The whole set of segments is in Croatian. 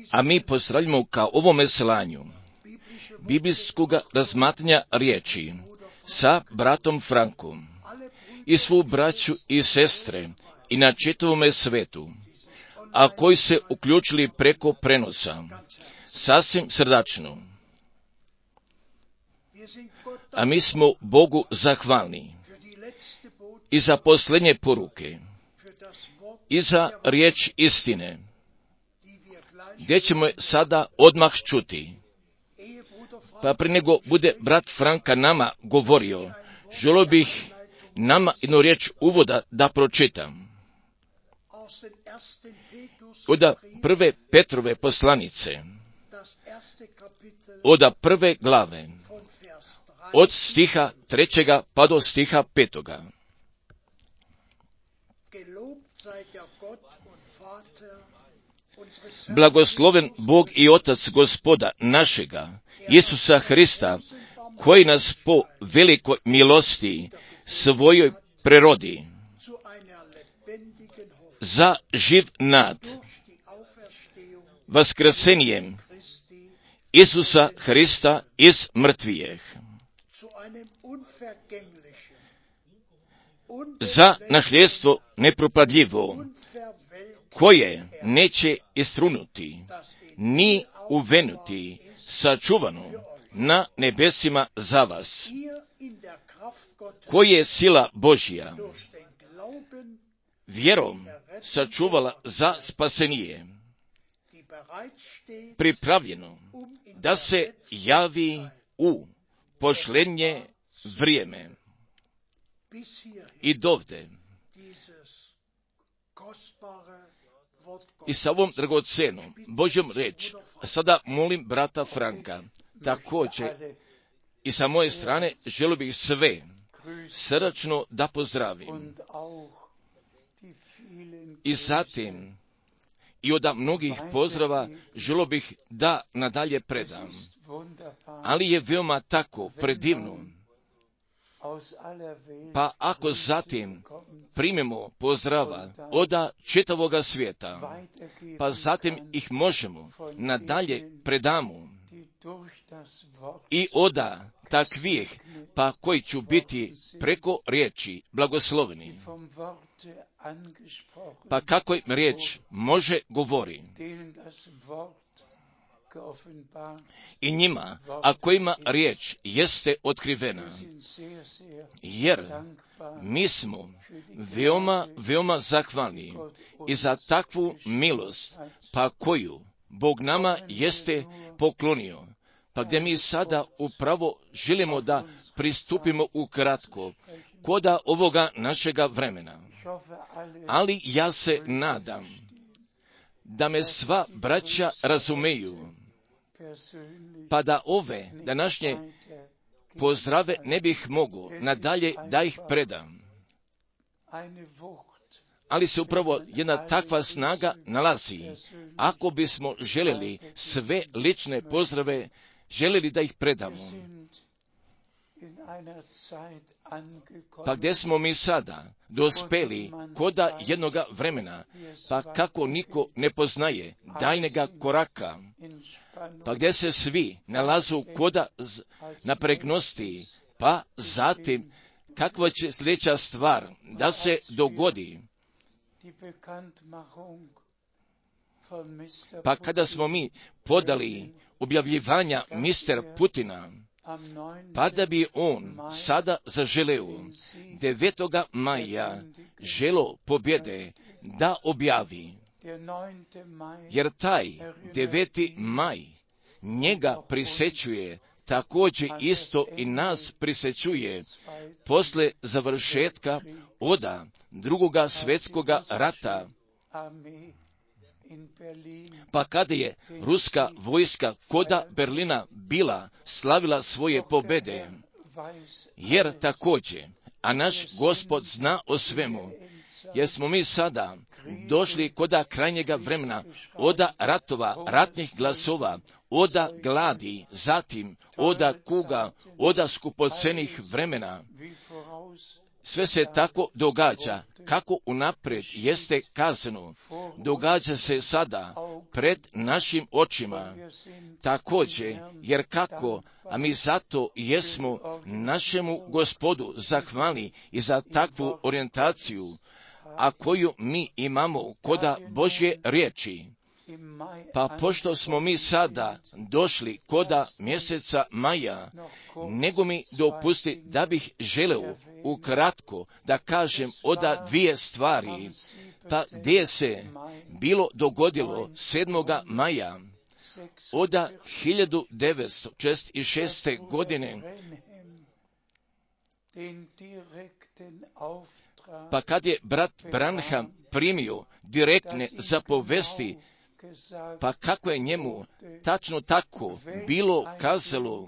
A mi pozdravljamo ka ovome slanju biblijskog razmatranja riječi sa bratom Frankom i svu braću i sestre i na čitavome svetu, a koji se uključili preko prenosa, sasvim srdačno. A mi smo Bogu zahvalni i za posljednje poruke, i za riječ istine, gdje ćemo sada odmah čuti. Pa prije nego bude brat Franka nama govorio, želio bih nama jednu riječ uvoda da pročitam. Od prve Petrove poslanice, od prve glave, od stiha 3. pa do stiha 5. Blagosloven Bog i Otac Gospoda našega, Isusa Hrista, koji nas po velikoj milosti svojoj prerodi za živ nad vaskrsenjem Isusa Hrista iz mrtvijeh, za nasljedstvo nepropadljivo, koje neće istrunuti, ni uvenuti, sačuvano na nebesima za vas, koje je sila Božja vjerom sačuvala za spasenije, pripravljeno da se javi u posljednje vrijeme. I dovde i sa ovom dragocenom Božjom reč, sada molim brata Franka, također i sa moje strane želio bih sve srdačno da pozdravim. I zatim i od mnogih pozdrava želio bih da nadalje predam. Ali je veoma tako predivno. Pa ako zatim primimo pozdrava od čitavoga svijeta, pa zatim ih možemo nadalje predamo i od takvih, pa koji ću biti preko riječi blagosloveni. Pa kako im riječ može govori i njima, a kojima riječ jeste otkrivena. Jer mi smo veoma zahvalni i za takvu milost, pa koju Bog nama jeste poklonio. Pa gdje mi sada upravo želimo da pristupimo ukratko koda ovoga našega vremena. Ali ja se nadam da me sva braća razumeju, pa da ove današnje pozdrave ne bih mogao nadalje da ih predam. Ali se upravo jedna takva snaga nalazi. Ako bismo željeli sve lične pozdrave, željeli da ih predamo. Pa gdje smo mi sada dospeli koda jednoga vremena, pa kako niko ne poznaje daljnjega koraka, pa gdje se svi nalazu koda napregnosti, pa zatim kakva će sljedeća stvar da se dogodi. Pa kada smo mi podali objavljivanja mister Putina, pa da bi on sada zaželeo 9. maja želo pobjede da objavi, jer taj 9. maj njega prisećuje, također isto i nas prisećuje posle završetka od Drugoga svjetskoga rata. Pa kada je ruska vojska koda Berlina bila slavila svoje pobjede, jer također, a naš Gospod zna o svemu, jer smo mi sada došli koda krajnjega vremena, od ratova, ratnih glasova, od gladi, zatim od kuga, od skupocenih vremena, sve se tako događa, kako unaprijed jeste kazano, događa se sada pred našim očima. Također, jer kako, a mi zato jesmo našemu Gospodu zahvalni i za takvu orijentaciju, a koju mi imamo koda Božje riječi. Pa pošto smo mi sada došli koda mjeseca maja, nego mi dopusti da bih želeo ukratko da kažem oda dvije stvari. Pa gdje se bilo dogodilo 7. maja oda 1906. godine, pa kad je brat Branham primio direktne zapovesti, pa kako je njemu tačno tako bilo kazalo,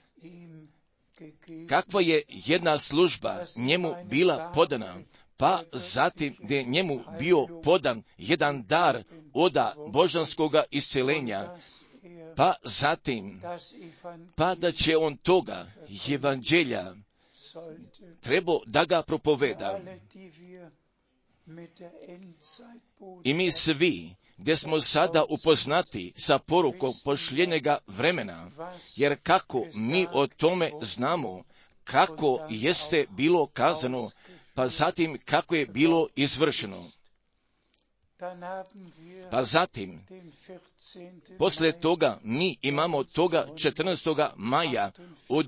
kakva je jedna služba njemu bila podana, pa zatim gdje je njemu bio podan jedan dar oda božanskoga isceljenja, pa zatim, pa da će on toga evanđelja trebao da ga propoveda. I mi svi, gdje smo sada upoznati sa porukom posljednjega vremena, jer kako mi o tome znamo, kako jeste bilo kazano, pa zatim kako je bilo izvršeno. Pa zatim, poslije toga mi imamo toga 14. maja od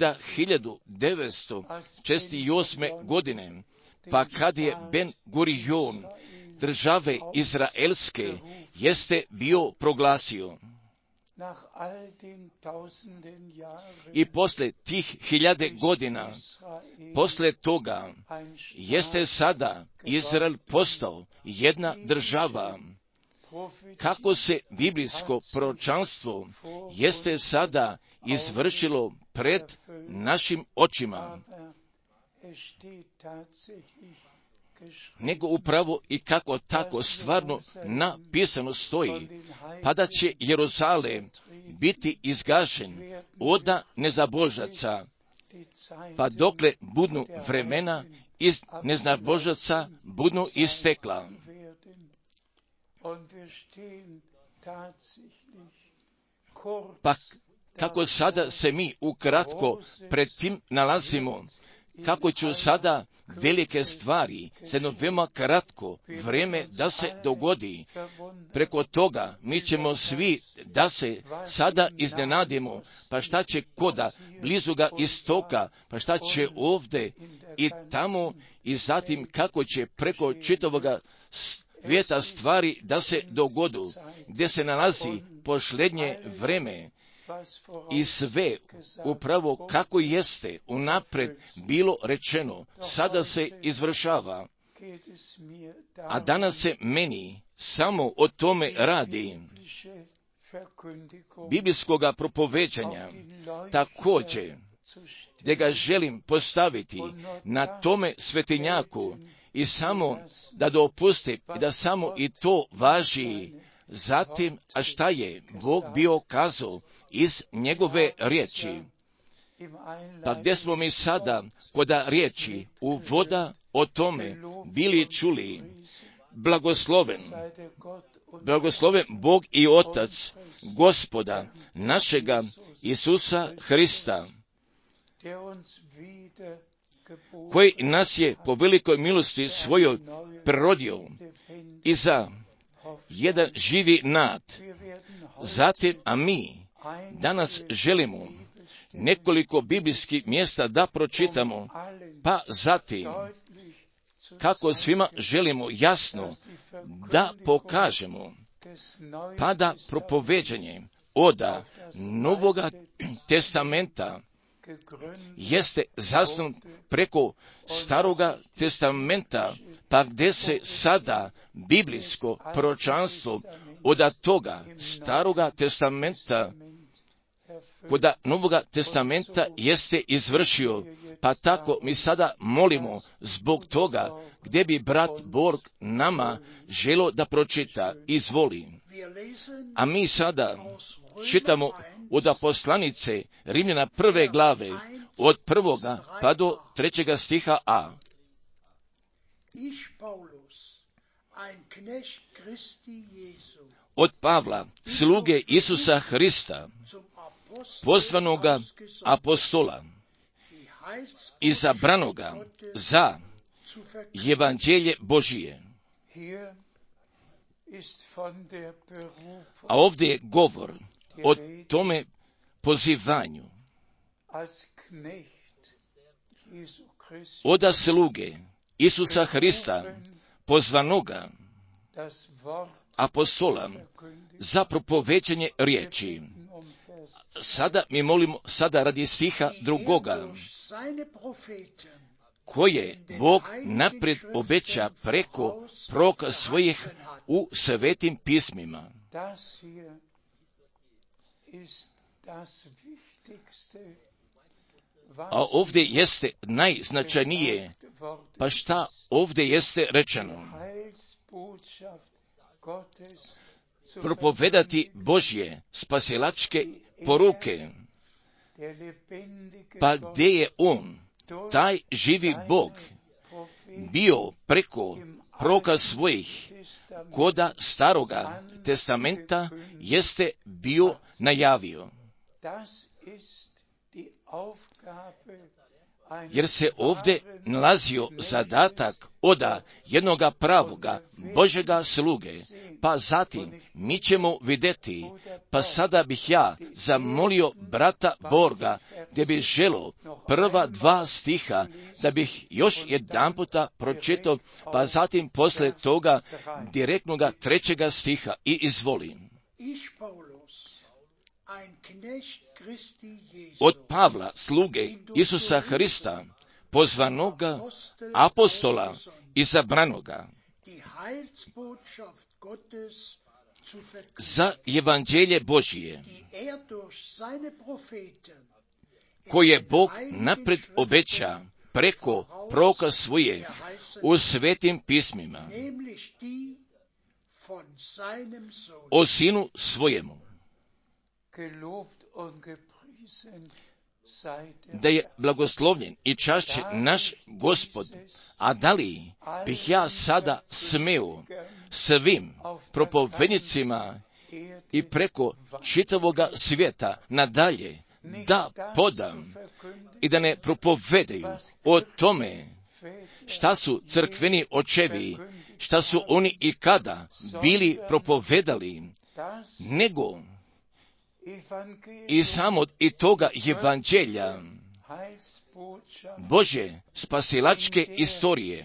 1968. godine, pa kad je Ben Gurion države izraelske jeste bio proglasio. I posle tih 1000 godina, posle toga, jeste sada Izrael postao jedna država. Kako se biblijsko proročanstvo jeste sada izvršilo pred našim očima, nego upravo i kako tako stvarno napisano stoji, pa da će Jeruzalem biti izgašen od nezabožaca, pa dokle budnu vremena iz nezabožaca budnu istekla. Pa kako sada se mi ukratko pred tim nalazimo, kako ću sada velike stvari za jedno veoma kratko vrijeme da se dogodi. Preko toga mi ćemo svi da se sada iznenadimo, pa šta će koda blizuga istoka, pa šta će ovdje i tamo, i zatim kako će preko čitavoga svijeta stvari da se dogodu, gdje se nalazi posljednje vreme. I sve upravo kako jeste unaprijed bilo rečeno, sada se izvršava. A danas se meni samo o tome radi, biblijskoga propoveđanja, također gdje ga želim postaviti na tome svetinjaku i samo da dopustim i da samo i to važi. Zatim, a šta je Bog bio kazao iz njegove riječi? Pa gdje smo mi sada koda riječi u voda o tome bili čuli, blagosloven Bog i Otac Gospoda našega Isusa Hrista, koji nas je po velikoj milosti svojoj prerodio i za jedan živi nad. Zatim, a mi danas želimo nekoliko biblijskih mjesta da pročitamo, pa zatim, kako svima želimo jasno da pokažemo, pa da propoveđanje oda Novoga testamenta jeste zasnut preko Staroga testamenta, pa gdje se sada biblijsko proročanstvo od toga Staroga testamenta koda Novoga testamenta jeste izvršio, pa tako mi sada molimo zbog toga gdje bi brat Borg nama želo da pročita, izvoli. A mi sada čitamo od poslanice Rimljana 1. glave, od 1. pa do 3. stiha A. Od Pavla, sluge Isusa Hrista, pozvanoga apostola, izabranoga za evanđelje Božije. A ovdje je govor o tome pozivanju. Oda sluge Isusa Hrista, pozvanoga apostola za propovećanje riječi. Sada mi molimo, sada radi stiha drugoga, koje Bog naprijed obeća preko proroka svojih u svetim pismima. A ovdje jeste najznačajnije, pa šta ovdje jeste rečeno? Propovedati Božje spasilačke poruke. Pa gdje je on, taj živi Bog, bio preko proroka svojih, koda staroga testamenta jeste bio najavio. Jer se ovdje nalazio zadatak oda jednoga pravoga Božjega sluge, pa zatim mi ćemo vidjeti, pa sada bih ja zamolio brata Borga, gdje bih želio prva 2 stiha, da bih još jedanputa pročitao, pa zatim posle toga direktnoga 3. stiha i izvolim. Od Pavla, sluge Isusa Hrista, pozvanoga apostola izabranoga za evanđelje Božije, koje Bog napred obeća preko proroka svojih u svetim pismima, o sinu svojemu. Da je blagoslovljen i čašćen naš Gospod, a da li bih ja sada smeo svim propovednicima i preko čitavoga svijeta nadalje da podam i da ne propovedaju o tome šta su crkveni očevi, šta su oni i kada bili propovedali, nego i samo i toga evanđelja Božje spasilačke istorije.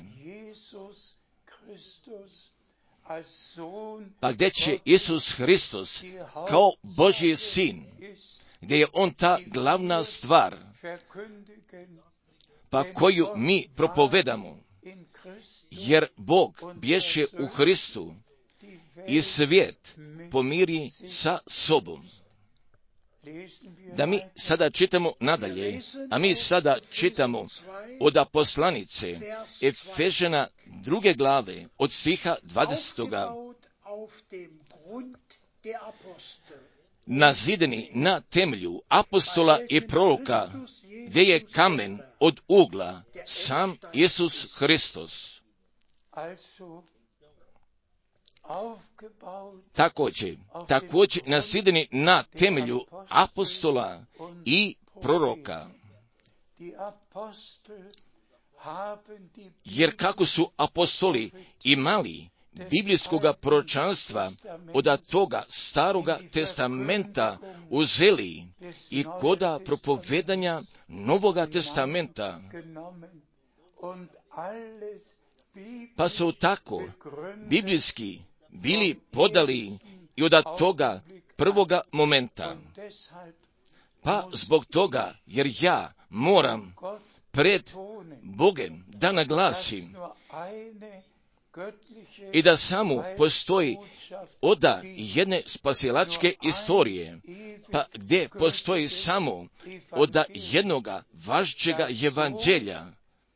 Pa gdje će Isus Hristos kao Božji sin, gdje je on ta glavna stvar, pa koju mi propovedamo, jer Bog bješe u Hristu i svijet pomiri sa sobom. Da mi sada čitamo nadalje, a mi sada čitamo od poslanice Efežana 2. glave od stiha 20. Nazidani na temelju apostola i proroka, gdje je kamen od ugla sam Isus Hristos. Također nazidani na temelju apostola i proroka. Jer kako su apostoli imali biblijskoga proročanstva od toga staroga testamenta uzeli i koda propovedanja novoga testamenta, pa su tako biblijski bili podali i od toga prvoga momenta. Pa zbog toga, jer ja moram pred Bogem da naglasim i da samo postoji oda jedne spasilačke istorije, pa gdje postoji samo oda jednoga važećega evanđelja,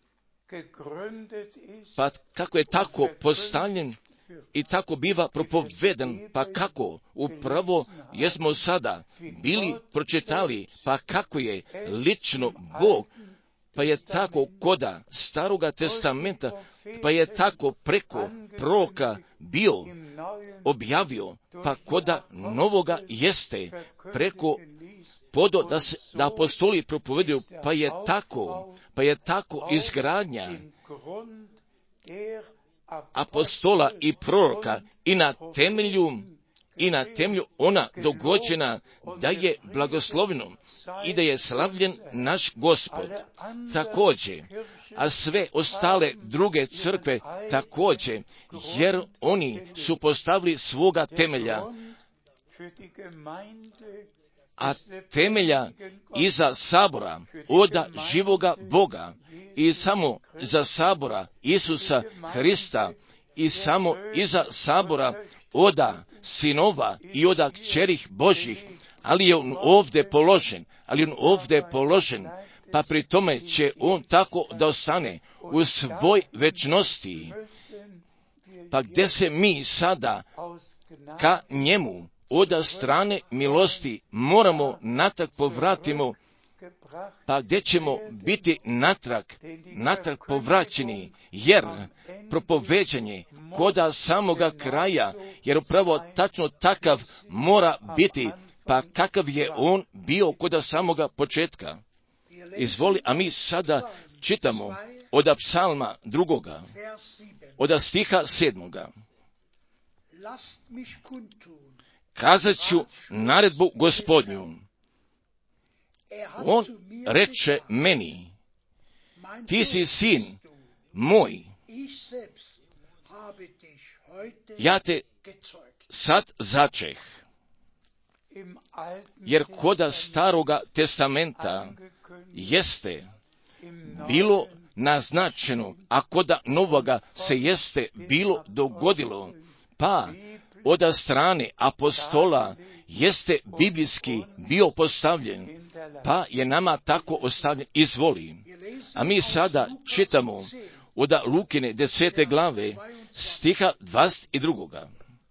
pa kako je tako postavljen i tako biva propoveden, pa kako upravo jesmo sada bili pročitali, pa kako je lično Bog, pa je tako koda staroga testamenta pa je tako preko proroka bio objavio, pa koda novoga jeste preko podo da apostoli propovedaju, pa je tako izgradnja apostola i proroka i na temelju ona dogođena da je blagosloveno i da je slavljen naš Gospod. Također, a sve ostale druge crkve također, jer oni su postavili svoga temelja, a temelja iza sabora oda živoga Boga i samo za sabora Isusa Hrista i samo iza sabora oda sinova i oda kćerih Božjih, ali je on ovdje položen, pa pri tome će on tako da ostane u svoj večnosti, pa gdje se mi sada ka njemu od strane milosti moramo natrag povratimo, pa gdje ćemo biti natrag povraćeni, jer propoveđanje koda samoga kraja, jer upravo tačno takav mora biti, pa kakav je on bio koda samoga početka. Izvoli, a mi sada čitamo od psalma 2. od stiha 7. Kazat ću naredbu Gospodnju. On reče meni, ti si sin moj, ja te sad začeh. Jer koda staroga testamenta jeste bilo naznačeno, a koda novoga se jeste bilo dogodilo, pa od strane apostola jeste biblijski bio postavljen, pa je nama tako ostavljen. Izvoli. A mi sada čitamo od Lukine 10. glave stiha 22.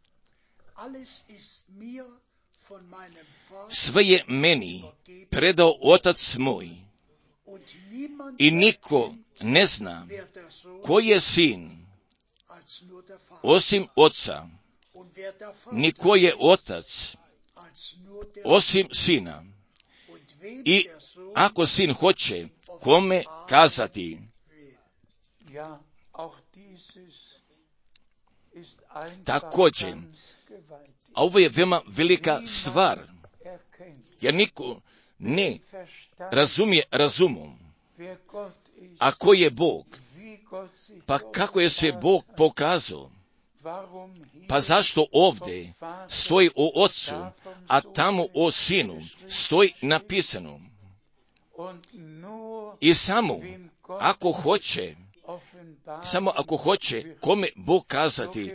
Sve je meni predao Otac moj i niko ne zna ko je sin osim Oca, ni ko je Otac osim Sina. I ako Sin hoće kome kazati. Također, a ovo je veoma velika stvar, jer niko ne razumije razumom. A ko je Bog? Pa kako je se Bog pokazao? Pa zašto ovdje stoji o Otcu, a tamo o Sinu stoji napisano? I samo ako hoće kome Bog kazati,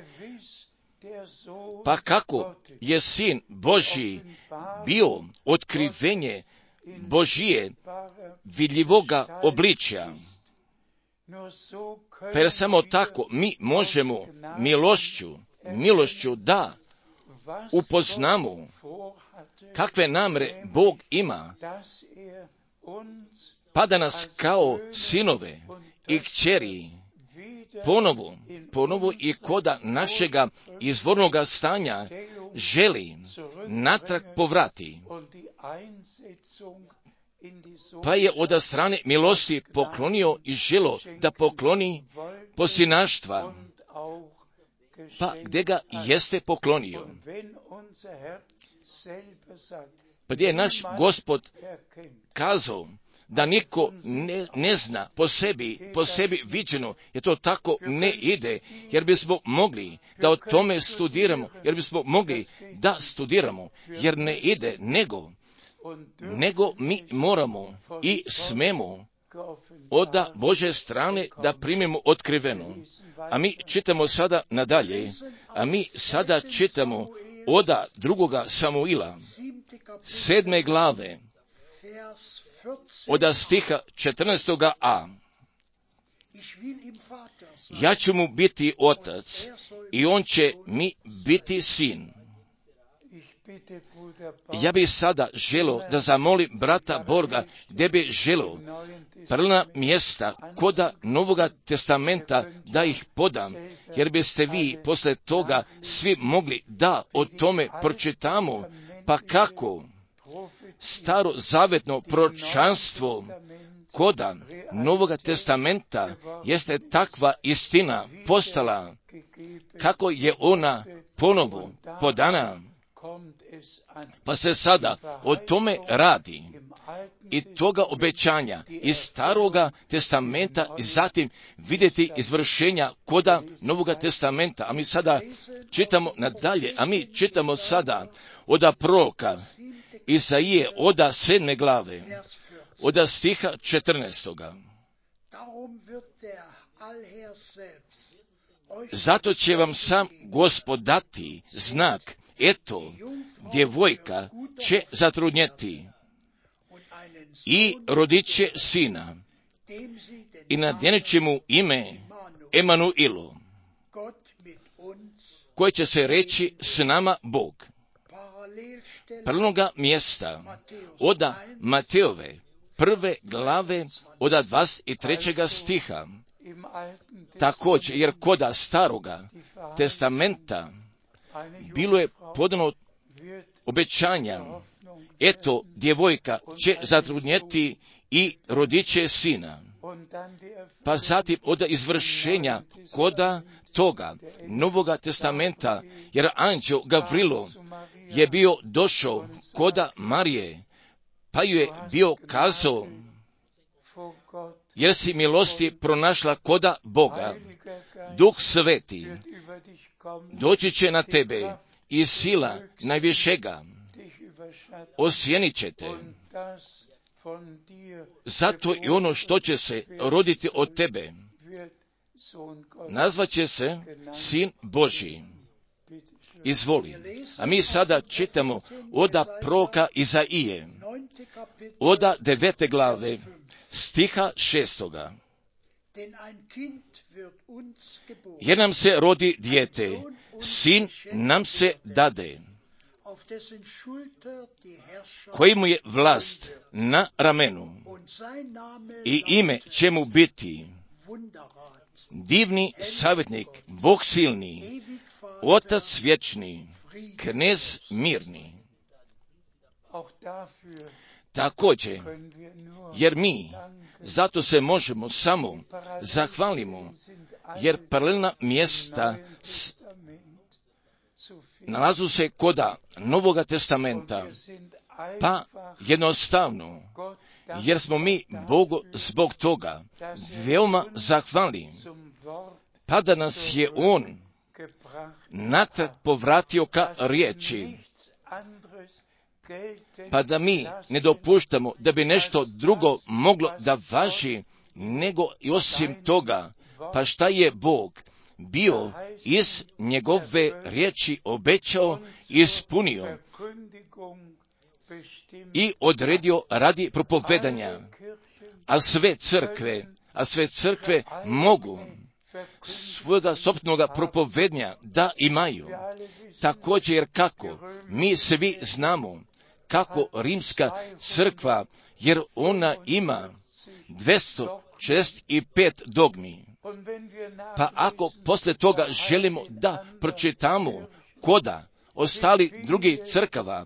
pa kako je Sin Božji bio otkrivenje Božije vidljivoga obličja, pa jer samo tako mi možemo milošću da upoznamo kakve namere Bog ima, pa da nas kao sinove i kćeri ponovo i koda našega izvornoga stanja želi natrag povrati. Pa je od strane milosti poklonio i želo da pokloni posinaštva, pa gdje ga jeste poklonio. Pa gdje je naš Gospod kazao da niko ne zna po sebi viđeno, jer to tako ne ide, jer bismo mogli da o tome studiramo, jer ne ide, nego mi moramo i smemo od Božje strane da primimo otkriveno. A mi čitamo sada nadalje, od 2. Samuila, 7. glave, od stiha 14a. Ja ću mu biti otac i on će mi biti sin. Ja bih sada želio da zamolim brata Borga, gdje bi želio paralelna mjesta koda Novoga testamenta da ih podam, jer biste vi posle toga svi mogli da o tome pročitamo, pa kako starozavetno proročanstvo koda Novoga testamenta jeste takva istina postala, kako je ona ponovo podana, pa se sada o tome radi i toga obećanja iz staroga testamenta i zatim vidjeti izvršenja koda Novoga testamenta. A mi sada čitamo nadalje, a mi čitamo sada od proroka Isaije od 7. glave, od stiha 14. Zato će vam sam Gospod dati znak, eto, djevojka će zatrudnjeti i rodit će sina i nadjenit će mu ime Emanuilo, koje će se reći s nama Bog. Paralelnoga mjesta od Mateove 1. glave od 23. stiha. Također, jer koda staroga testamenta bilo je podano obećanja, eto, djevojka će zatrudnjeti i rodit će sina. Pa zatim od izvršenja koda toga Novoga testamenta, jer anđeo Gavrilo je bio došao koda Marije, pa ju je bio kazao, jer si milosti pronašla koda Boga, Duh Sveti doći će na tebe i sila najvišega osjenit će te. Zato i ono što će se roditi od tebe nazvaće se Sin Božji. Izvoli. A mi sada čitamo od proroka Izaije, od 9. glave, stiha 6. Jer nam se rodi dijete, sin nam se dade, koji mu je vlast na ramenu, i ime će mu biti divni savjetnik, Bog silni, Otac vječni, Knez mirni. Također, jer mi zato se možemo samo zahvalimo, jer paralelna mjesta nalazu se koda Novoga testamenta, pa jednostavno, jer smo mi Bogu zbog toga veoma zahvalni, pa da nas je On natrag povratio ka riječi, pa da mi ne dopuštamo da bi nešto drugo moglo da važi, nego i osim toga, pa šta je Bog bio iz njegove riječi obećao i ispunio i odredio radi propovedanja, a sve crkve mogu svojega sopstvenog propovednja da imaju. Također, jer kako mi svi znamo kako rimska crkva, jer ona ima 265 dogmi. Pa ako posle toga želimo da pročitamo koda ostali drugih crkava,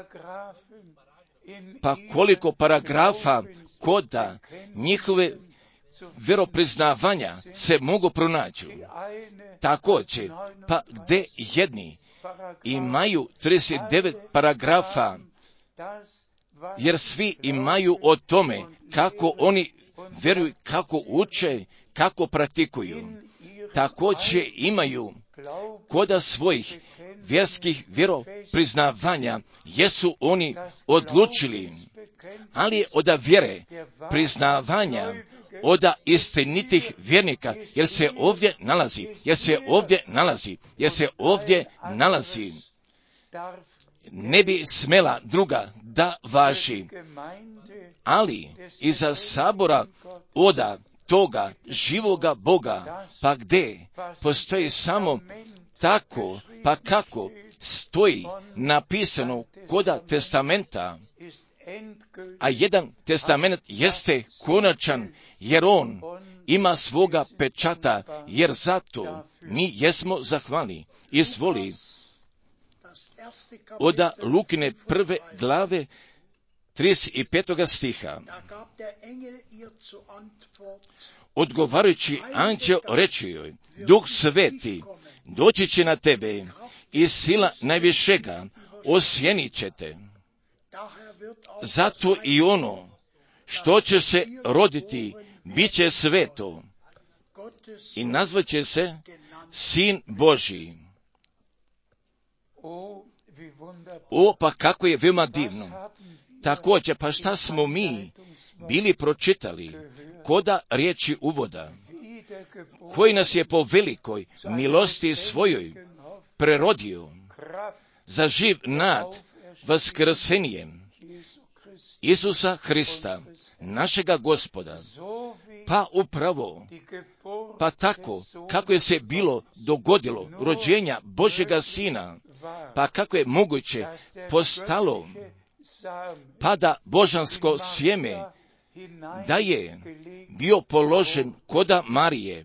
pa koliko paragrafa koda njihove vjeropriznavanja se mogu pronaći. Također, pa gdje jedni imaju 39 paragrafa, jer svi imaju o tome kako oni vjeruju, kako uče, kako praktikuju. Također imaju koda svojih vjerskih vjeropriznavanja, jesu oni odlučili, ali od vjere priznavanja, od istinitih vjernika, jer se ovdje nalazi, ne bi smela druga da važi, ali iza sabora oda toga živoga Boga, pa gdje postoji samo tako, pa kako stoji napisano koda testamenta, a jedan testament jeste konačan, jer on ima svoga pečata, jer zato mi jesmo zahvalni. Izvoli od Lukine 1. glave 35. stiha. Odgovarajući anđel reče joj, Duh Sveti doći će na tebe i sila najvišega osjenit će te. Zato i ono što će se roditi bit će sveto i nazvaće se Sin Božji. O, pa kako je veoma divno. Također, pa šta smo mi bili pročitali koda riječi uvoda, koji nas je po velikoj milosti svojoj prerodio za živ nad vaskrsenjem Isusa Hrista, našega Gospoda. Pa upravo, pa tako kako je se bilo dogodilo rođenja Božjega Sina, pa kako je moguće postalo pa da božansko sjeme da je bio položen koda Marije,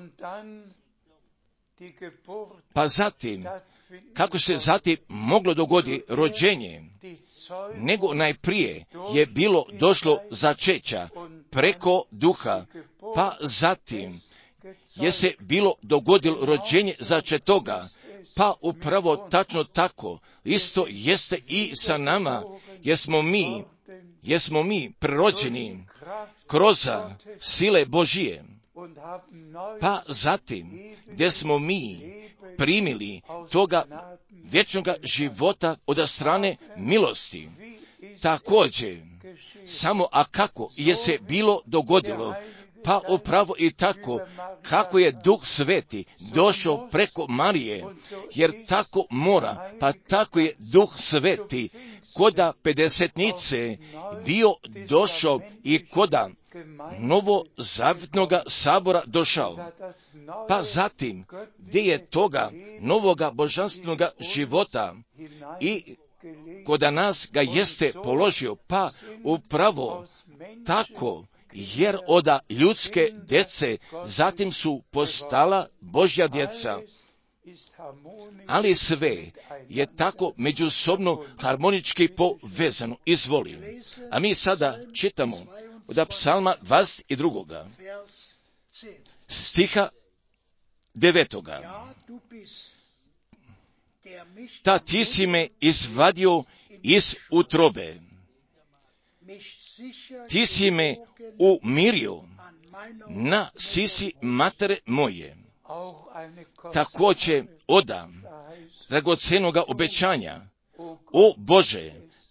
pa zatim kako se zatim moglo dogoditi rođenje, nego najprije je bilo došlo začeća preko duha, pa zatim je se bilo dogodilo rođenje začetoga, pa upravo tačno tako isto jeste i sa nama, jer smo mi prerođeni kroz sile Božije. Pa zatim, gdje smo mi primili toga vječnoga života od strane milosti. Također, samo a kako je se bilo dogodilo, pa upravo i tako kako je Duh Sveti došao preko Marije, jer tako mora, pa tako je Duh Sveti koda pedesetnice bio došao i koda novozavjetnoga sabora došao. Pa zatim, gdje je toga novoga božanstvenoga života i koda nas ga jeste položio, pa upravo tako, jer od ljudske djece zatim su postala Božja djeca. Ali sve je tako međusobno harmonički povezano. Izvoli. A mi sada čitamo od Psalma 22. stiha 9. Ta ti si me izvadio iz utrobe. Ti si me umirio na sisi matere moje. Također odam dragocenoga obećanja. O Bože,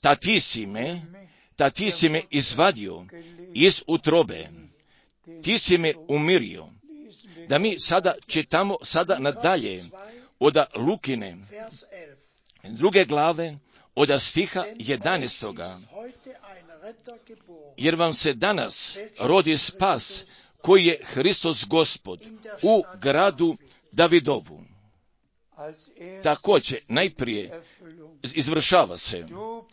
ta ti si me izvadio iz utrobe. Ti si me umirio. Da mi sada čitamo nadalje od Lukine 2. glave od stiha 11. Jer vam se danas rodi spas koji je Hristos Gospod u gradu Davidovu. Također najprije izvršava se.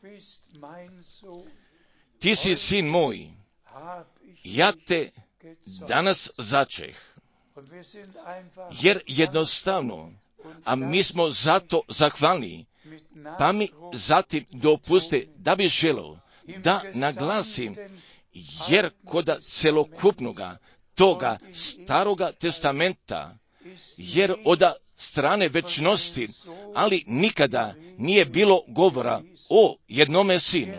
Ti si sin moj, ja te danas začeh. Jer jednostavno, a mi smo zato zahvalni, pa mi zatim dopuste da bi želio da naglasim, jer koda celokupnoga toga staroga testamenta, jer od strane večnosti, ali nikada nije bilo govora o jednome sinu.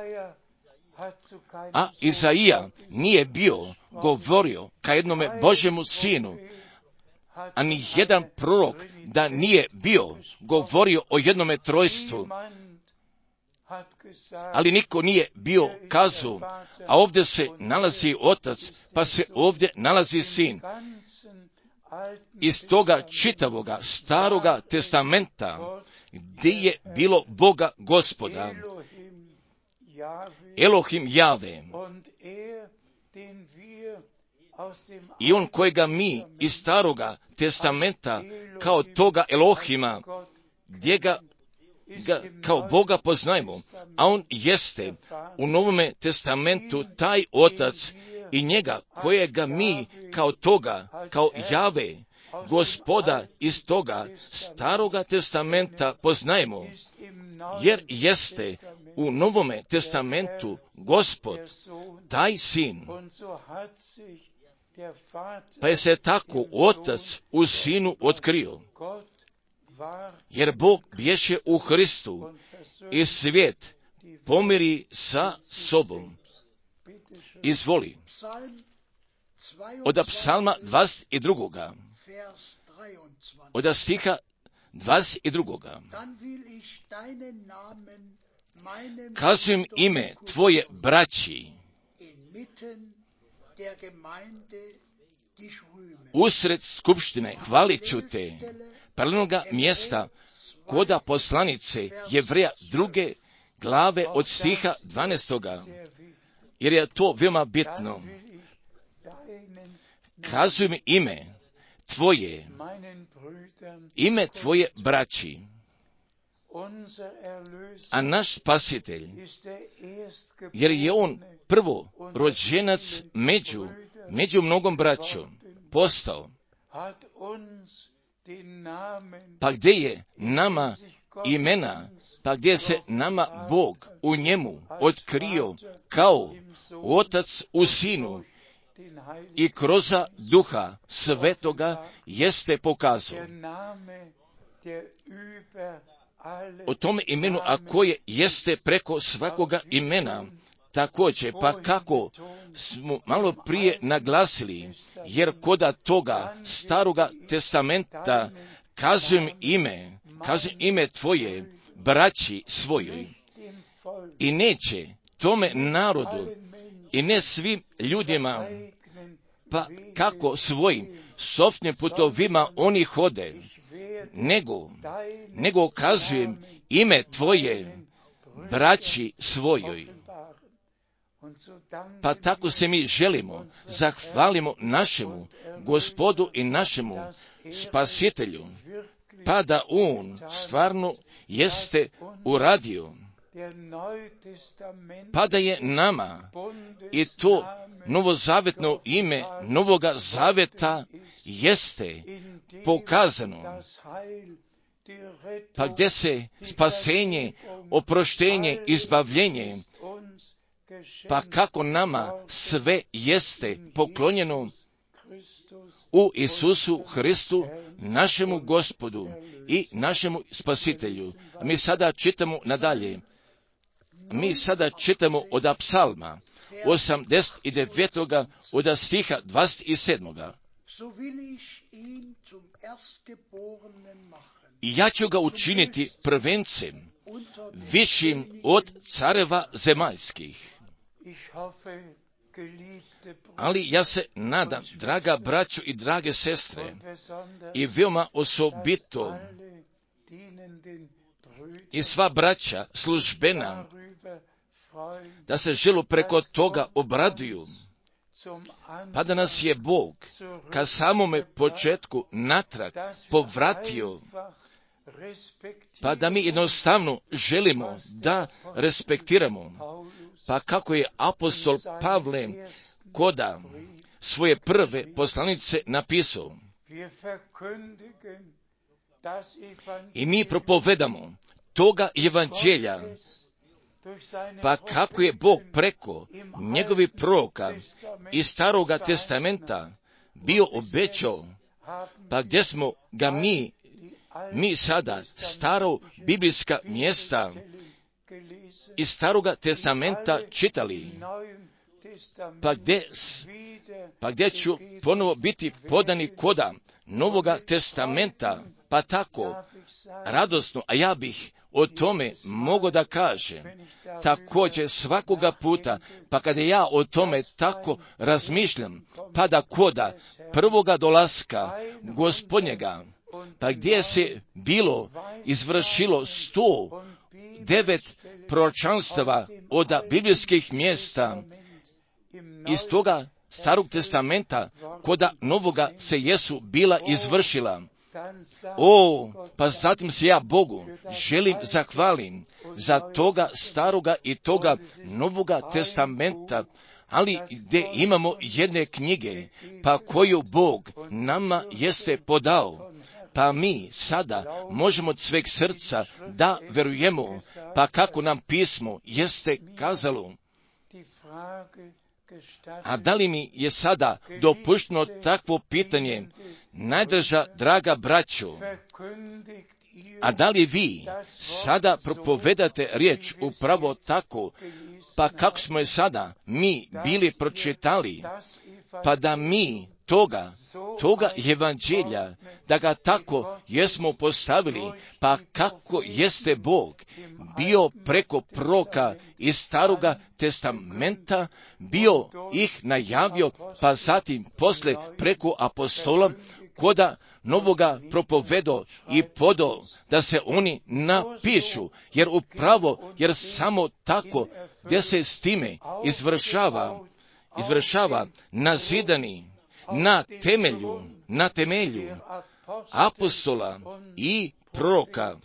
A Izaija nije bio govorio ka jednome Božjemu sinu, a ni jedan prorok da nije bio govorio o jednome trojstvu. Ali niko nije bio kazao, a ovdje se nalazi otac, pa se ovdje nalazi sin. Iz toga čitavoga staroga testamenta, gdje je bilo Boga Gospoda, Elohim Jave, i on kojega mi iz staroga testamenta kao toga Elohima, gdje ga ga kao Boga poznajemo, a on jeste u Novome testamentu taj Otac i njega kojega mi kao toga, kao Jave, Gospoda iz toga Staroga testamenta poznajemo, jer jeste u Novome testamentu Gospod, taj Sin. Pa je se tako Otac u Sinu otkrio, jer Bog bješe u Hristu i svijet pomiri sa sobom. Izvoli. Od psalma 22. Od stiha 22. Kazujem ime tvoje braći, usred skupštine hvalit ću te, prenoga mjesta koda poslanice Jevreja 2. glave od stiha 12. Jer je to veoma bitno. Kazujem ime tvoje braći, a naš Spasitelj, jer je on prvo rođenac među mnogom braćom postao. Pa gdje je nama imena, pa gdje se nama Bog u njemu otkrio kao Otac u Sinu i kroz Duha Svetoga jeste pokazao. O tome imenu, a koje jeste preko svakoga imena, također, pa kako smo malo prije naglasili, jer koda toga Staroga testamenta kazujem ime tvoje braći svojoj, i neće tome narodu i ne svim ljudima, pa kako svojim sopstvenim putovima oni hode, nego kazujem ime tvoje braći svojoj. Pa tako se mi želimo, zahvalimo našemu Gospodu i našemu Spasitelju, pa da on stvarno jeste uradio, pa da je nama i to novozavetno ime Novoga Zaveta jeste pokazano, pa gdje se spasenje, oproštenje, izbavljenje, pa kako nama sve jeste poklonjeno u Isusu Hristu, našemu Gospodu i našemu Spasitelju. Mi sada čitamo nadalje. Mi sada čitamo od psalma 89. od stiha 27. I ja ću ga učiniti prvencem, višim od careva zemaljskih. Ali ja se nadam, draga braćo i drage sestre, i veoma osobito i sva braća službena, da se želu preko toga obraduju, pa da nas je Bog ka samome početku natrag povratio, pa da mi jednostavno želimo da respektiramo, pa kako je apostol Pavle koda svoje prve poslanice napisao. I mi propovedamo toga evanđelja, pa kako je Bog preko njegovih proroka iz Staroga testamenta bio obećao, pa gdje smo ga mi sada staro biblijska mjesta iz Staroga testamenta čitali, pa gdje ću ponovo biti podani koda Novoga testamenta, pa tako radosno, a ja bih o tome mogo da kažem također svakoga puta, pa kada ja o tome tako razmišljam, pa da koda prvoga dolaska Gospodnjega, pa gdje se bilo izvršilo 109 proročanstava od biblijskih mjesta iz toga Starog testamenta koda Novoga se jesu bila izvršila, Pa zatim se ja Bogu želim zahvalim za toga staroga i toga novoga testamenta, ali gdje imamo jedne knjige, pa koju Bog nama jeste podao, pa mi sada možemo od sveg srca da verujemo, pa kako nam pismo jeste kazalo. A da li mi je sada dopušteno takvo pitanje, najdraža draga braćo, a da li vi sada propovedate riječ upravo tako, pa kako smo je sada mi bili pročitali, pa da mi toga evanđelja, da ga tako jesmo postavili, pa kako jeste Bog bio preko proroka iz staroga testamenta, bio ih najavio, pa zatim posle preko apostola, koda novoga propovedo i podo da se oni napišu, jer samo tako gdje se s time izvršava nazidani na temelju apostola i proroka,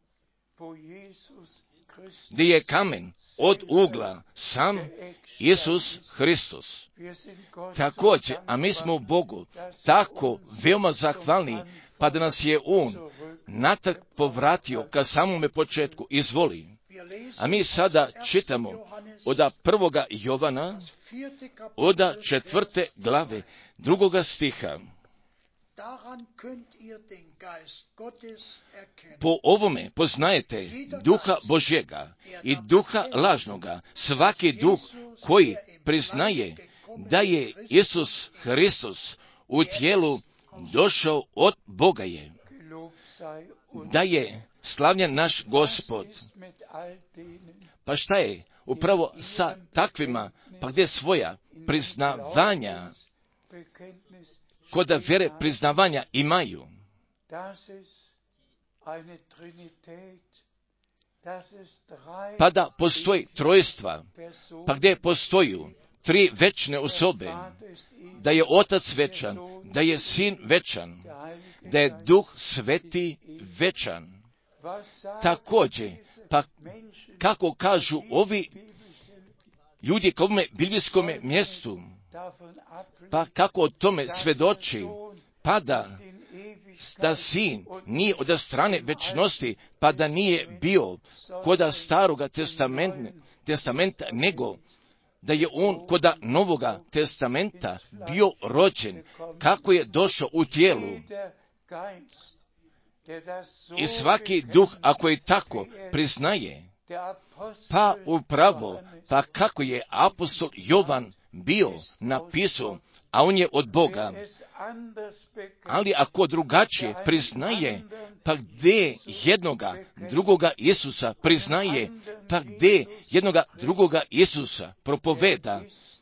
gdje je kamen od ugla sam Isus Hristos. Također, a mi smo Bogu tako veoma zahvalni, pa da nas je On natrag povratio ka samome početku. Izvoli. A mi sada čitamo od 1. Jovana, od 4. glave, 2. stiha. Po ovome poznajete duha Božjega i duha lažnoga. Svaki duh koji priznaje da je Isus Hristos u tijelu došao od Boga je. Da je slavljen naš Gospod. Pa šta je upravo sa takvima, pa gdje svoja priznavanja, kod vjere priznavanja imaju? Pa da postoji trojstva, pa gdje postoju tri večne osobe, da je Otac večan, da je Sin večan, da je Duh Sveti večan. Također, pa kako kažu ovi ljudi k ovome biblijskom mjestu, pa kako o tome svjedoči, pa da Sin nije od strane večnosti, pa da nije bio koda staroga testamenta, nego da je on koda novoga testamenta bio rođen, kako je došao u tijelu. I svaki duh, ako je tako priznaje, pa upravo, pa kako je apostol Jovan bio napisao, a on je od Boga. Ali ako drugačije priznaje, pa gdje jednoga drugoga Isusa priznaje, pa gdje jednoga drugoga Isusa propoveda,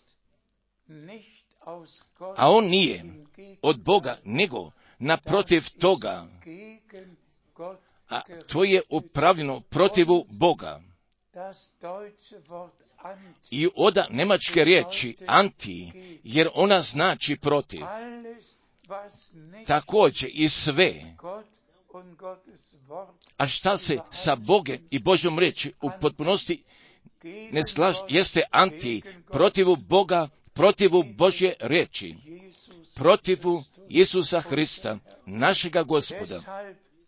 a on nije od Boga, nego naprotiv toga, a to je upravljeno protivu Boga. I oda nemačke riječi anti, jer ona znači protiv. Također i sve. A šta se sa Bogom i Božjom riječi u potpunosti ne slaže, jeste anti, protivu Boga, protivu Božje riječi, protivu Isusa Hrista, našega Gospoda.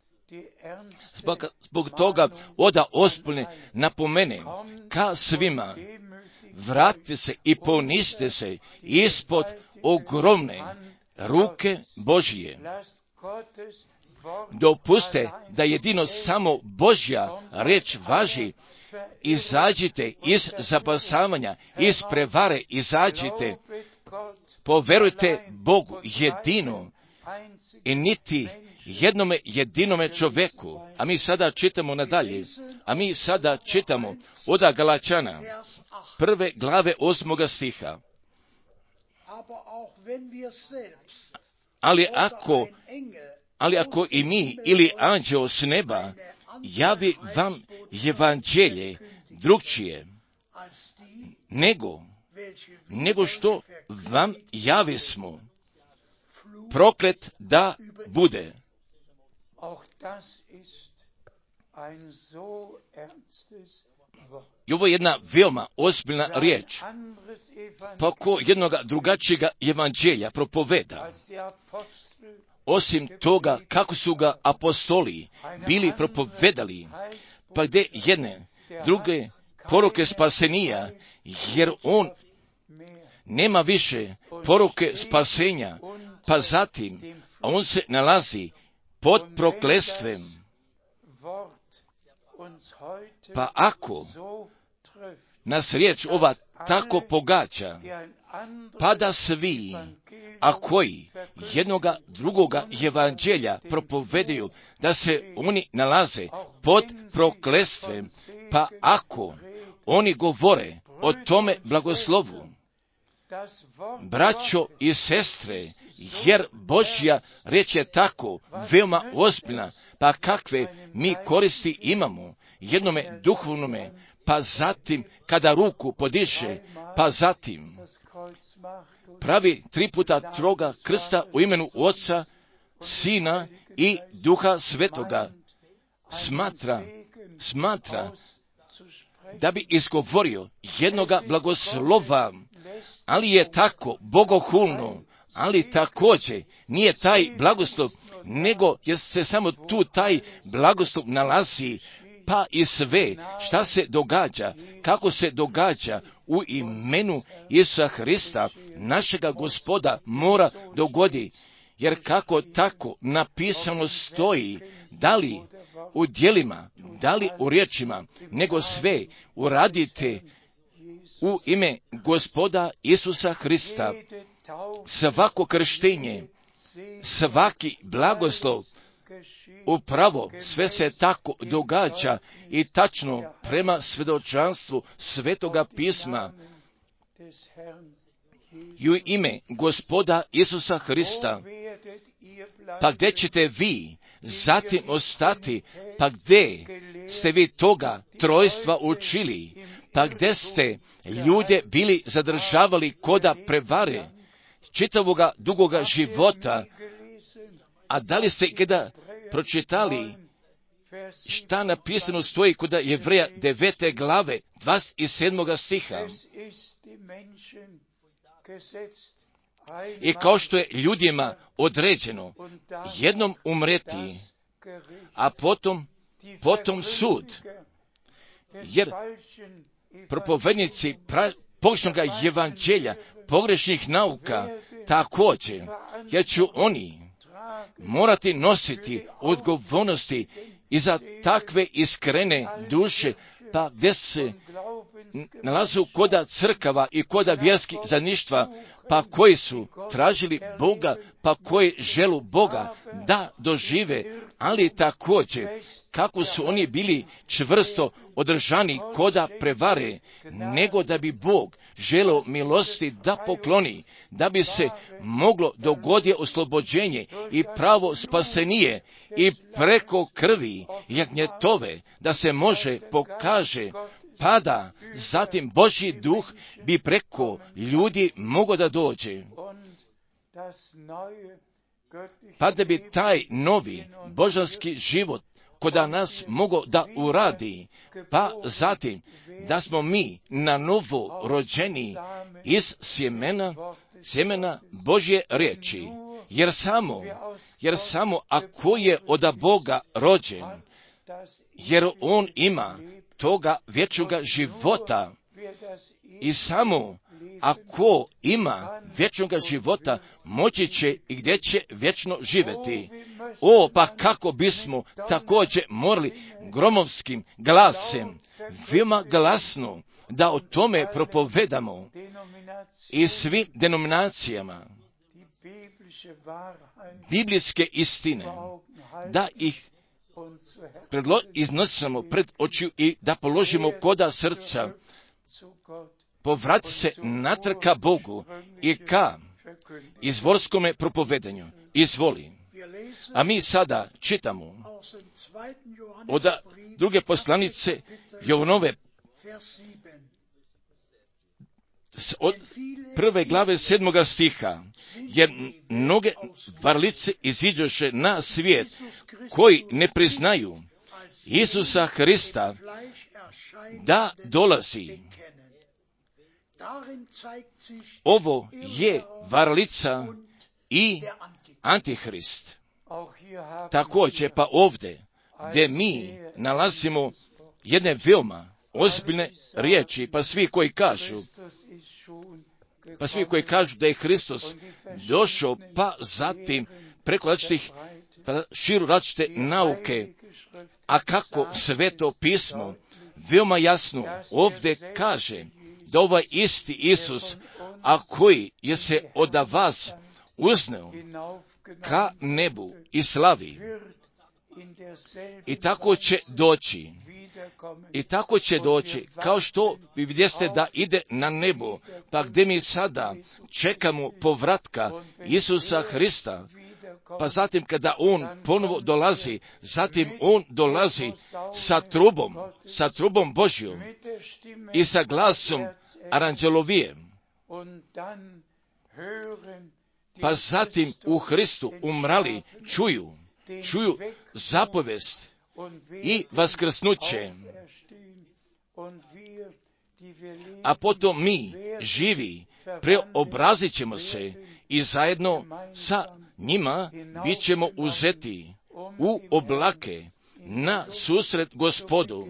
Zbog toga oda ozbiljne napomene ka svima, vratite se i ponište se ispod ogromne ruke Božije. Dopuste da jedino samo Božja riječ važi. Izađite iz zapasavanja, iz prevare, izađite, poverujte Bogu jedino i niti jednome jedinome čovjeku. A mi sada čitamo nadalje. A mi sada čitamo od Galačana, 1. glave 8. stiha. Ali ako i mi ili anđeo s neba javi vam evanđelje drugčije, nego što vam javi smo, proklet da bude. I ovo je jedna veoma ozbiljna riječ. Pa ko jednoga drugačijega evanđelja propoveda, osim toga kako su ga apostoli bili propovedali, pa gdje jedne, druge poruke spasenija, jer on nema više poruke spasenja, pa zatim on se nalazi pod prokletstvom. Pa ako nas riječ ova tako pogađa, pa da svi, a koji jednoga drugoga evanđelja propovedaju, da se oni nalaze pod prokletstvom, pa ako oni govore o tome blagoslovu, braćo i sestre, jer Božja riječ je tako veoma ozbiljna, pa kakve mi koristi imamo jednome duhovnome, pa zatim kada ruku podiše, pa zatim pravi 3 puta troga krsta u imenu Oca, Sina i Duha Svetoga, smatra da bi izgovorio jednoga blagoslova, ali je tako bogohulno, ali također nije taj blagoslov, nego je se samo tu taj blagoslov nalazi, pa i sve šta se događa, kako se događa u imenu Isusa Hrista, našega Gospoda, mora dogodi, jer kako tako napisano stoji, da li u djelima, da li u riječima, nego sve uradite u ime Gospoda Isusa Hrista. Svako krštenje, svaki blagoslov, upravo sve se tako događa i tačno prema svjedočanstvu Svetoga pisma i u ime Gospoda Isusa Hrista. Pa gdje ćete vi zatim ostati, pa gdje ste vi toga trojstva učili, pa gdje ste ljude bili zadržavali koda prevare čitavoga dugoga života, a da li ste kada pročitali šta napisano stoji kod Jevreja 9. glave 27. stiha? I kao što je ljudima određeno jednom umreti, a potom sud, jer propovednici pogrešnog evanđelja, pogrešnih nauka, također, jer će oni morati nositi odgovornosti i za takve iskrene duše, pa gdje se nalazu koda crkava i koda vjerskih zajedništva, pa koji su tražili Boga, pa koji želu Boga da dožive, ali također kako su oni bili čvrsto održani koda prevare, nego da bi Bog želeo milosti da pokloni, da bi se moglo dogoditi oslobođenje i pravo spasenije i preko krvi jagnjetove, da se može pokaže, pa da zatim Božji duh bi preko ljudi mogao da dođe, pa da bi taj novi božanski život koda nas mogao da uradi, pa zatim da smo mi na novo rođeni iz sjemena Božje riječi, jer samo ako je od Boga rođen, jer on ima toga vječnoga života, i samo ako ima vječnoga života, moći će i gdje će vječno živjeti. Pa kako bismo također morali gromovskim glasem, veoma glasno, da o tome propovedamo i svim denominacijama biblijske istine, da ih iznosimo pred oči i da položimo koda srca, povrati se natrag ka Bogu i ka izvorskome propovedanju. Izvoli. A mi sada čitamo od druge poslanice Jovanove od 1. glave 7. stiha, jer mnoge varlice iziđoše na svijet koji ne priznaju Isusa Hrista da dolazi. Ovo je varlica i Antihrist. Također pa ovdje, gdje mi nalazimo jedne veoma ozbiljne riječi, pa svi koji kažu da je Hristos došao, pa zatim preko različitih, širu različite nauke, a kako Sveto pismo veoma jasno ovdje kaže da ovaj isti Isus, a koji je se od vas uzneo ka nebu i slavi, i tako će doći, kao što vi vidjeste da ide na nebo, pa gdje mi sada čekamo povratka Isusa Hrista, pa zatim kada on ponovo dolazi, zatim on dolazi sa trubom Božjom i sa glasom aranđelovije. Pa zatim u Hristu umrali čuju zapovest i vaskrsnuće. A potom mi, živi, preobrazit ćemo se i zajedno sa njima bit ćemo uzeti u oblake na susret Gospodu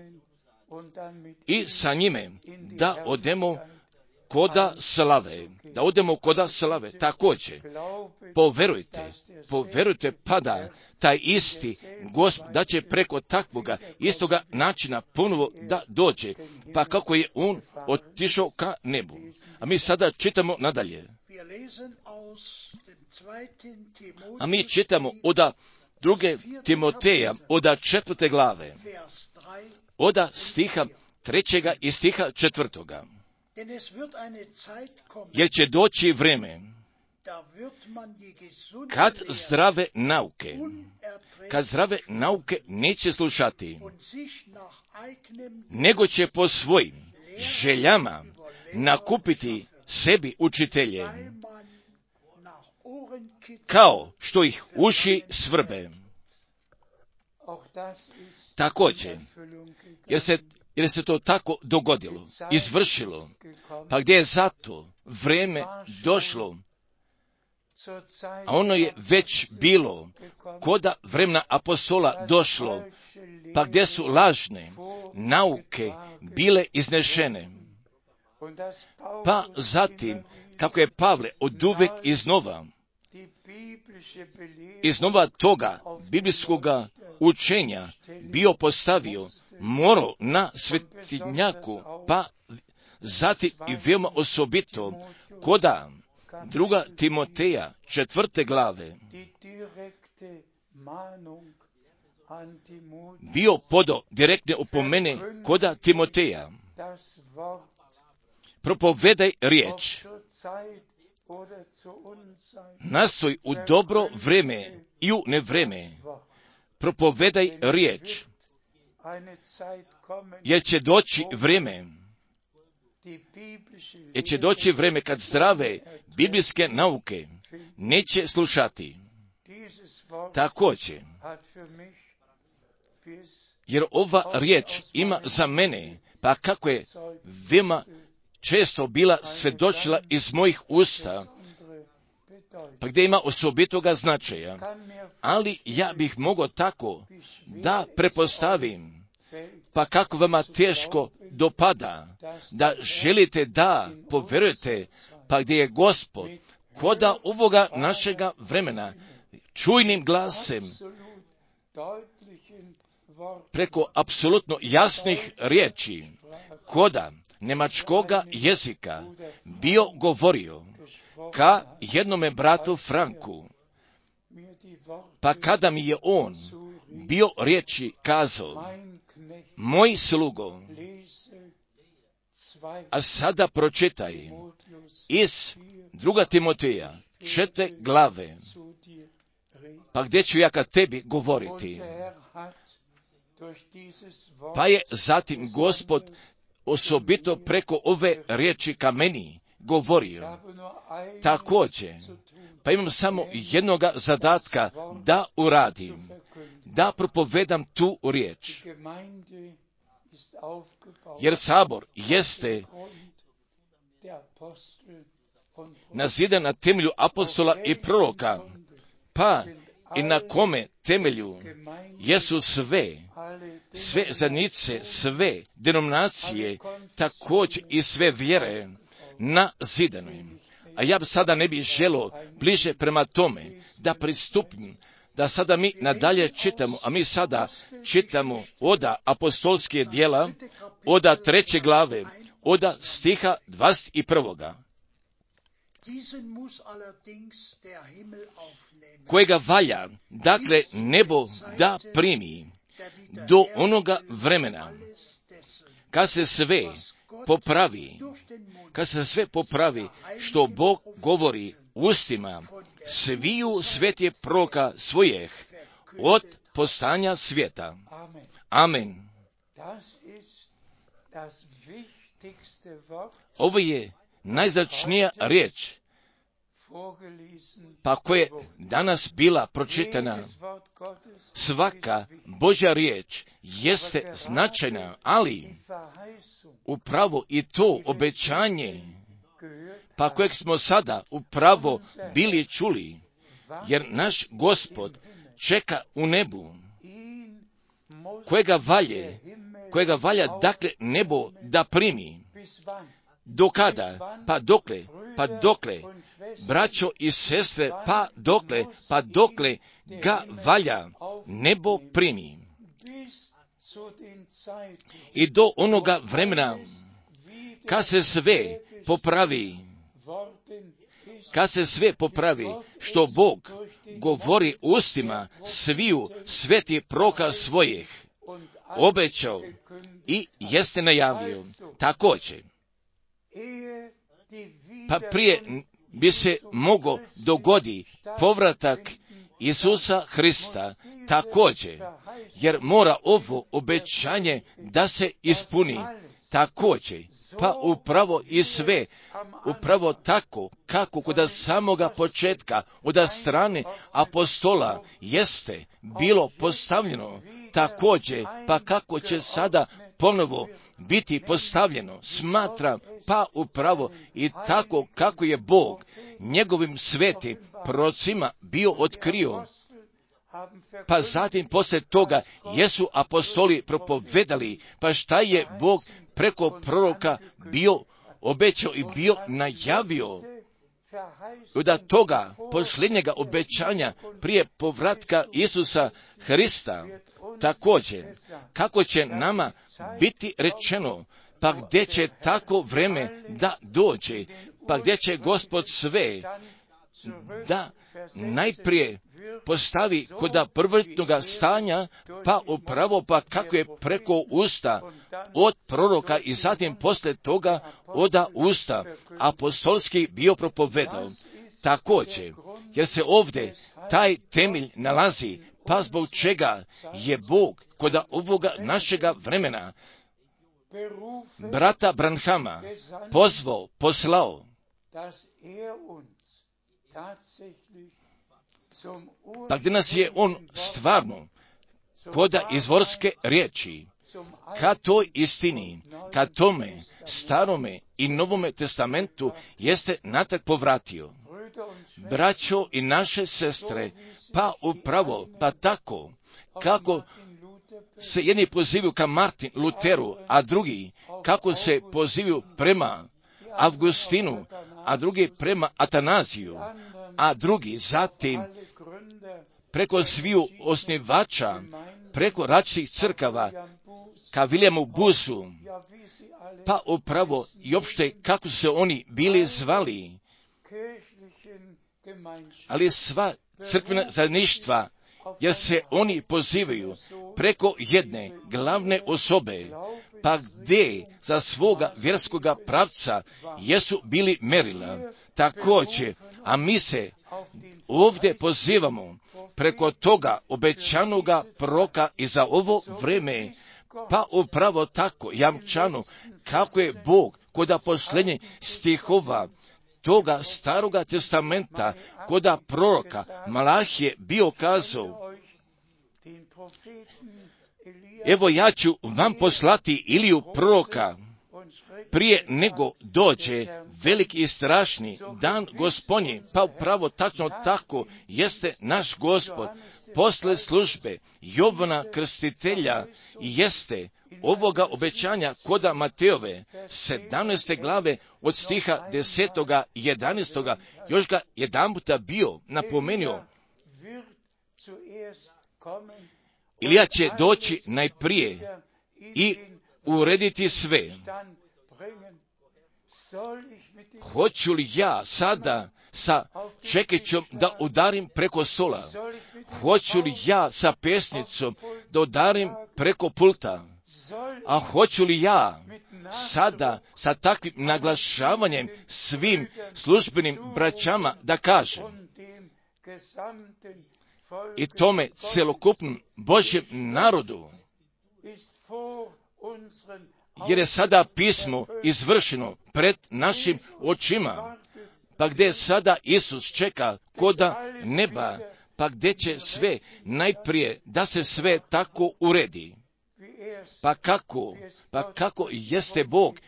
i sa njime da odemo koda slave. Također, poverujte pada taj isti Gospod da će preko takvoga istoga načina ponovo da dođe, pa kako je on otišao ka nebu. A mi sada čitamo nadalje. A mi čitamo od 2. Timoteja, od 4. glave, od stiha 3. i stiha 4. Jer će doći vrijeme kad zdrave nauke neće slušati, nego će po svojim željama nakupiti sebi učitelje, kao što ih uši svrbe. Također, jer se to tako dogodilo, izvršilo, pa gdje je zato vrijeme došlo, a ono je već bilo, koda vremena apostola došlo, pa gdje su lažne nauke bile iznešene. Pa zatim, kako je Pavle oduvek iznova toga biblijskoga učenja bio postavio, morao na svetinjaku, pa zatim i veoma osobito koda 2. Timoteja 4. glave bio podo direktne opomene koda Timoteja. Propovedaj riječ, nastoj u dobro vreme i u nevreme, propovedaj riječ, jer će doći vrijeme kad zdrave biblijske nauke neće slušati. Također, jer ova riječ ima za mene, pa kako je veoma često bila svjedočila iz mojih usta, pa gdje ima osobitoga značaja, ali ja bih mogao tako da prepostavim, pa kako vama teško dopada, da želite da poverujete, pa gdje je Gospod koda ovoga našega vremena čujnim glasem preko apsolutno jasnih riječi koda njemačkoga jezika bio govorio ka jednome bratu Franku, pa kada mi je on bio riječi kazao, moj slugo, a sada pročitaj iz 2. Timoteja 4. glave, pa gdje ću ja kad tebi govoriti. Pa je zatim Gospod osobito preko ove riječi ka meni govorio. Također, pa imam samo jednoga zadatka da uradim, da propovedam tu riječ. Jer sabor jeste nazidan na temelju apostola i proroka, pa i na kome temelju jesu sve zajednice, sve denominacije, također i sve vjere nazidane. A ja sada ne bih želio bliže prema tome da pristupim, da sada mi nadalje čitamo, a mi sada čitamo oda apostolske djela, oda 3. glave, oda stiha 21. Kojega valja, dakle, nebo da primi do onoga vremena, kad se sve popravi, što Bog govori ustima sviju svetih proroka svojih od postanja svijeta. Amen. Ovo je najznačajnija riječ, pa koja je danas bila pročitana. Svaka Božja riječ jeste značajna, ali upravo i to obećanje, pa kojeg smo sada upravo bili čuli, jer naš Gospod čeka u nebu, kojega valja dakle nebo da primi. Do kada? Pa dokle, braćo i sestre, pa dokle ga valja nebo primi. I do onoga vremena, kad se sve popravi, što Bog govori ustima sviju svetih proroka svojih, obećao i jeste najavio. Također, pa prije bi se mogao dogoditi povratak Isusa Hrista, također, jer mora ovo obećanje da se ispuni. Također, pa upravo i sve, upravo tako kako kod samoga početka od strane apostola jeste bilo postavljeno, također, pa kako će sada ponovo biti postavljeno, smatram, pa upravo i tako kako je Bog njegovim svetim prorocima bio otkrio. Pa zatim poslije toga jesu apostoli propovedali, pa šta je Bog preko proroka bio obećao i bio najavio. Od toga posljednjega obećanja prije povratka Isusa Hrista, također, kako će nama biti rečeno, pa gdje će tako vreme da dođe, pa gdje će Gospod sve da najprije postavi kod prvotnoga stanja, pa upravo pa kako je preko usta od proroka i zatim poslije toga od usta apostolski bio propovedao. Također, jer se ovdje taj temelj nalazi, pa zbog čega je Bog kod ovoga našega vremena brata Branhama poslao, pa gdje nas je on stvarno koda izvorske riječi, ka toj istini, ka tome starome i novome testamentu jeste natrag povratio. Braćo i naše sestre, pa upravo, pa tako, kako se jedni pozivaju ka Martin Luteru, a drugi kako se pozivaju prema Avgustinu, a drugi prema Atanaziju, a drugi zatim preko sviju osnivača, preko različitih crkava, ka Williamu Busu, pa upravo i opšte kako su se oni bili zvali, ali sva crkvena zajedništva, jer se oni pozivaju preko jedne glavne osobe, pa gdje za svoga vjerskoga pravca jesu bili merila. Također, a mi se ovdje pozivamo preko toga obećanoga proroka i za ovo vreme, Pa upravo tako, jamčano, kako je Bog kod posljednjih stihova toga staroga testamenta, koda proroka Malahije bio kazao: evo ja ću vam poslati Iliju proroka prije nego dođe veliki i strašni dan Gospodnji. Pa upravo tačno tako jeste naš Gospod posle službe Jovana Krstitelja jeste ovoga obećanja koda Mateove 17. glave od stiha 10. i 11. još ga jedanputa bio napomenuo. Ilija će doći najprije i urediti sve. Hoću li ja sada sa čekićom da udarim preko stola? Hoću li ja sa pesnicom da udarim preko pulta? A hoću li ja sada sa takvim naglašavanjem svim službenim braćama da kažem i tome celokupnom Božjem narodu, jer je sada pismo izvršeno pred našim očima, pa gdje sada Isus čeka koda neba, pa gdje će sve najprije da se sve tako uredi. Pa kako jeste Bog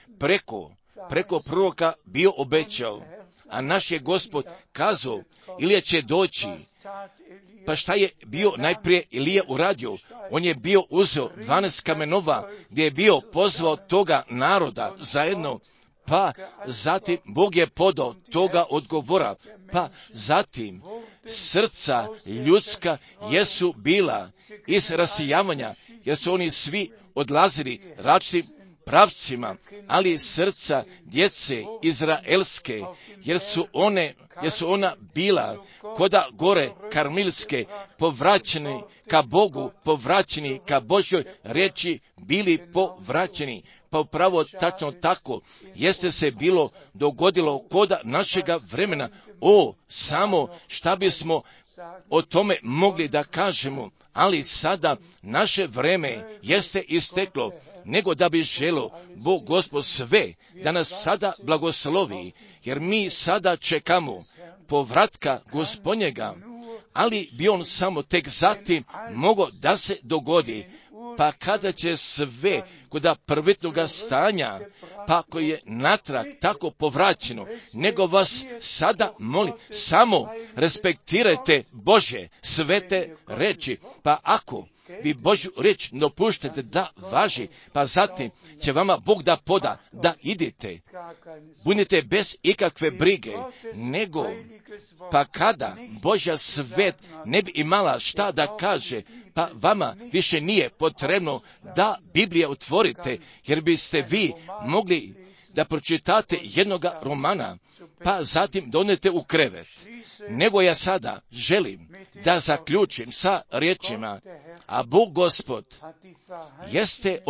preko proroka bio obećao, a naš je Gospod kazao: Ilija će doći. Pa šta je bio najprije Ilija uradio? On je bio uzeo 12 kamenova gdje je bio pozvao toga naroda zajedno, pa zatim Bog je podao toga odgovora, pa zatim srca ljudska jesu bila iz rasijavanja, jer su oni svi odlazili različitim pravcima, ali srca djece izraelske, jer su ona bila koda gore Karmilske, povraćeni ka Bogu, povraćeni ka Božjoj riječi, bili povraćeni. Pa upravo tačno tako jeste se bilo dogodilo koda našega vremena. Samo šta bismo o tome mogli da kažemo, ali sada naše vreme jeste isteklo, nego da bi želo Bog Gospod sve da nas sada blagoslovi, jer mi sada čekamo povratka Gospodnjega, ali bi on samo tek zatim mogao da se dogodi. Pa kada će sve koda prvitnoga stanja, pa ako je natrag tako povraćeno, nego vas sada molim, samo respektirajte Božje svete reči, pa ako vi Božju riječ dopuštate da važi, pa zatim će vama Bog da poda da idete. Budite bez ikakve brige, nego pa kada Božja svet ne bi imala šta da kaže, pa vama više nije potrebno da Biblije otvorite, jer biste vi mogli da pročitate jednoga romana, pa zatim donete u krevet. Nego ja sada želim da zaključim sa riječima, a Bog Gospod jeste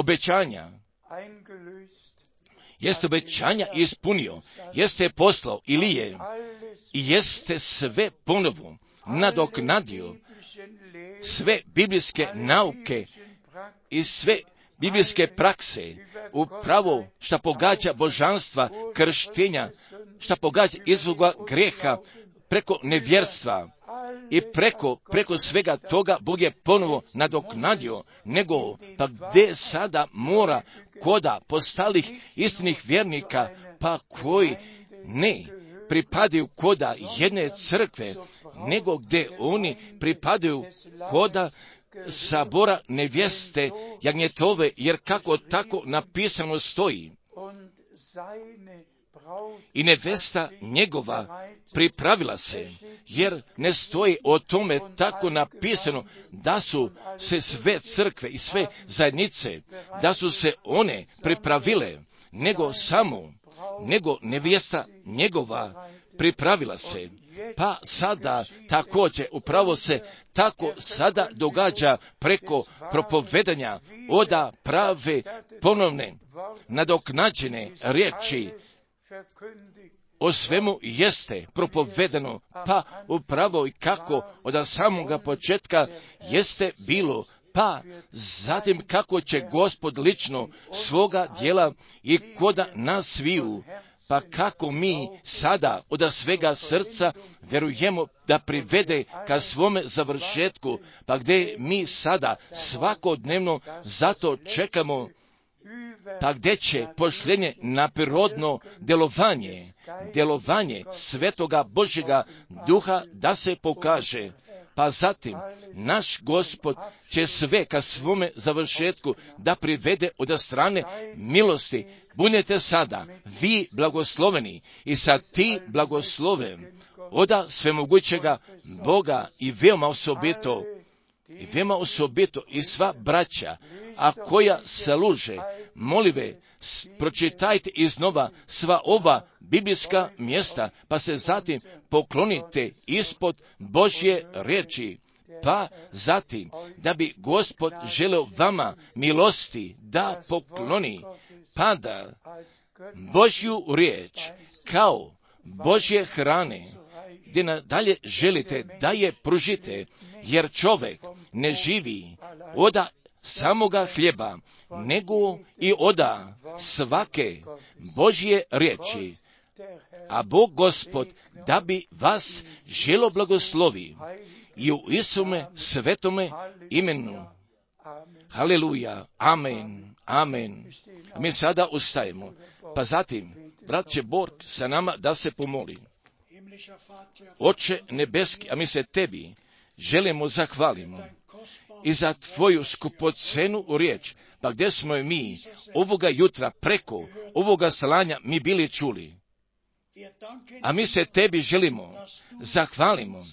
obećanja ispunio, jeste poslao Ilije i jeste sve ponovo nadoknadio, sve biblijske nauke i sve biblijske prakse, upravo šta pogađa božanstva krštenja, šta pogađa izvoga grijeha preko nevjerstva i preko svega toga Bog je ponovo nadoknadio, nego pa gdje sada mora koda postalih istinih vjernika, pa koji ne pripadaju koda jedne crkve, nego gdje oni pripadaju koda sabora nevjeste jagnjetove, jer kako tako napisano stoji. I nevesta njegova pripravila se, jer ne stoji o tome tako napisano da su se sve crkve i sve zajednice, da su se one pripravile, nego nevjesta njegova pripravila se. Pa sada također upravo se tako sada događa preko propovedanja oda prave ponovne nadoknađene riječi. O svemu jeste propovedano, pa upravo i kako od samoga početka jeste bilo pa zatim kako će Gospod lično svoga djela i koda nas sviju, pa kako mi sada od svega srca vjerujemo da privede ka svome završetku, pa gdje mi sada svakodnevno zato čekamo, pa gdje će pošljenje na prirodno djelovanje Svetoga Božjega Duha da se pokaže. Pa zatim naš Gospod će sve ka svome završetku da privede od strane milosti. Budete sada vi blagosloveni i sad ti blagosloven oda svemogućega Boga i veoma osobito i sva braća, a koja služe, molive, pročitajte iznova sva ova biblijska mjesta, pa se zatim poklonite ispod Božje riječi. Pa zatim, da bi Gospod želeo vama milosti da pokloni, pa da Božju riječ kao Božje hrane, gdje nadalje želite da je pružite, jer čovjek ne živi oda samoga hljeba, nego i oda svake Božje riječi. A Bog Gospod da bi vas želo blagoslovi i u Isume svetome imenu. Haleluja, amen, amen. Mi sada ustajemo, pa zatim brat će Borg sa nama da se pomoli. Oče nebeski, a mi se tebi želimo zahvalimo i za tvoju skupocenu riječ, pa gdje smo mi ovoga jutra preko ovoga slanja mi bili čuli. A mi se tebi želimo zahvalimo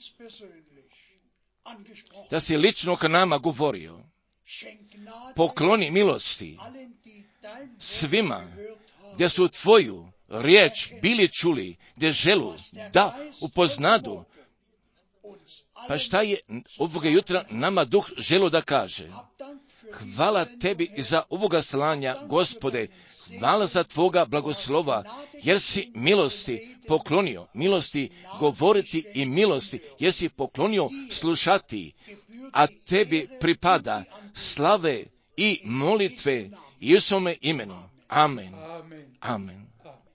da si lično k nama govorio. Pokloni milosti svima gdje su tvoju riječ bili čuli, gdje želu da upoznadu. Pa šta je ovoga jutra nama Duh želo da kaže? Hvala tebi i za ovoga slanja, Gospode, hvala za tvoga blagoslova, jer si milosti poklonio, milosti govoriti i milosti, jer si poklonio slušati, a tebi pripada slave i molitve Isuse imenu. Amen. Amen.